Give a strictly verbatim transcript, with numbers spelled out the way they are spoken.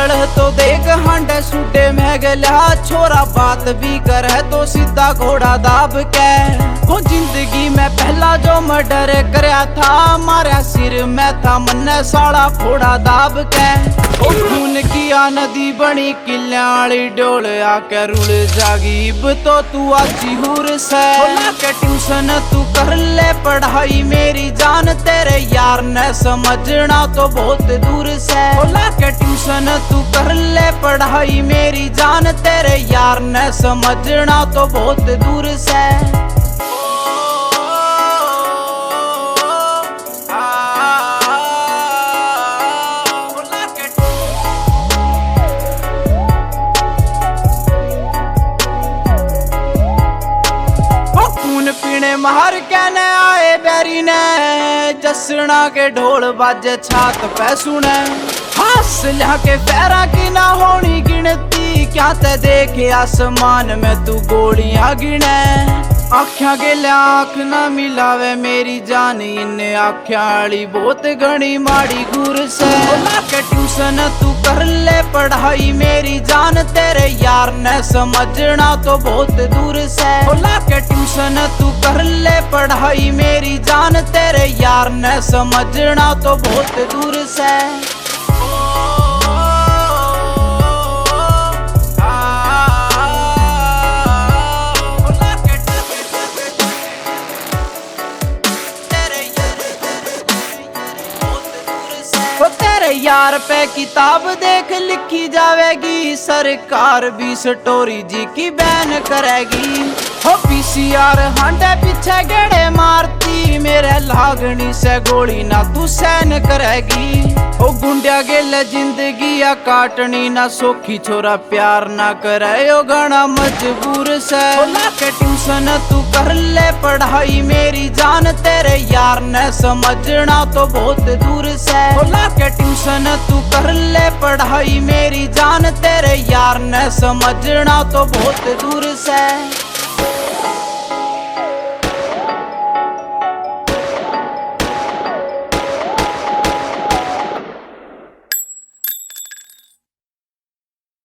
अकल तो देख हांडे सूडे में गया छोरा बात भी करे तो सीधा घोड़ा दाब के। वो जिंदगी में पहला जो मर्डर करया था मारा सिर में था मन्ने साड़ा फोड़ा दाब के। ओ खून किया नदी बनी किल्याली डोल आके रुल जागीब तो तू आची हूर से के ट्यूशन तू कर ले पढ़ाई मेरी जान तेरे यार ने समझना तो बहुत दूर से। के ट्यूशन तू कर ले पढ़ाई मेरी जान तेरे यार ने समझना तो बहुत दूर से। पीने महर कहने आए बैरी ने जसना के ढोल बाजे छात पे सुने हास लिया के पैरा की ना होनी गिनती क्या ते देखे आसमान में तू गोलियां गिने। आख्या गेले आँख ना मिलावे मेरी जान इन्हें आख्या आली बहुत घनी माड़ी घूर से। के ट्यूशन तू कर ले पढ़ाई मेरी जान तेरे यार ने समझना तो बहुत दूर से। के ट्यूशन तू कर ले पढ़ाई मेरी जान तेरे यार ने समझना तो बहुत दूर से। यार पे किताब देख लिखी जावेगी सरकार भी स्टोरी जी की बैन करेगी। हो पीसीआर हांडे पीछे गेड़े मारती मेरे लागनी से गोली ना तू सहन करेगी। ओ गुंडिया गेले जिंदगी या काटनी ना सोखी छोरा प्यार ना करे ओ घना मजबूर से। के ट्यूशन तू कर ले पढ़ाई मेरी जान तेरे यार ने समझना तो बहुत दूर से। के ट्यूशन तू कर ले पढ़ाई मेरी जान तेरे यार ने समझना तो बहुत दूर से।